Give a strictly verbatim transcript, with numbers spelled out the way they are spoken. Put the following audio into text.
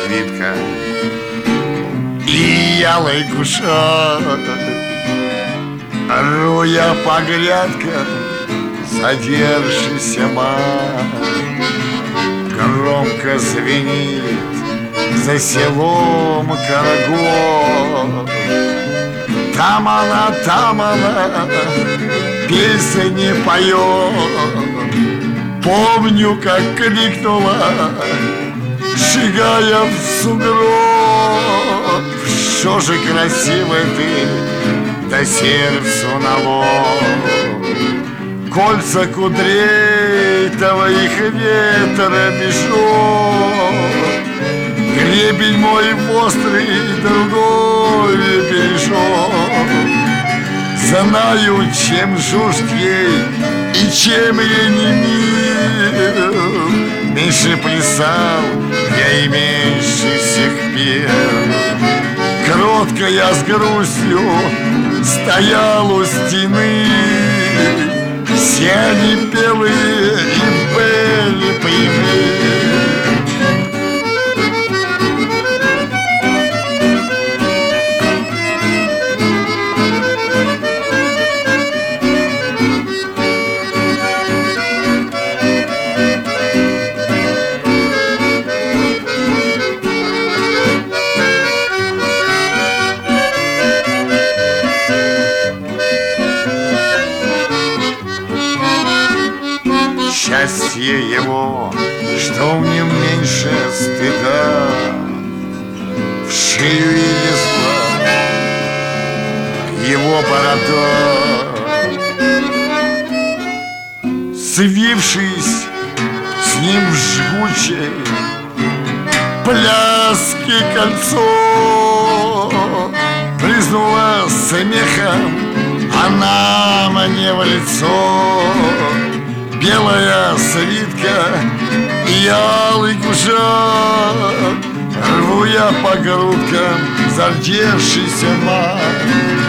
свитка и ялый кушак. Ру я по грядкам задержишься мать. Громко звенит за селом карагод. Там она, там она песни поет. Помню, как крикнула, шагая в сугроб: что же красивая ты, да сердцу налог. Кольца кудрей твоих ветра мешок, гребень мой острый другой бережок. Знаю, чем жужд ей и чем ей не мил. Меньше плясал я и меньше всех пел. Кротко я с грустью стоял у стены. Все они белые и были прямые. Счастье его, что в нем меньше стыда, в шею и лезла его борода. Свившись с ним в жгучей пляске кольцо, брызнула смехом она мне в лицо. Белая свитка и алый кушак, рву я по грудкам зардевшийся мать.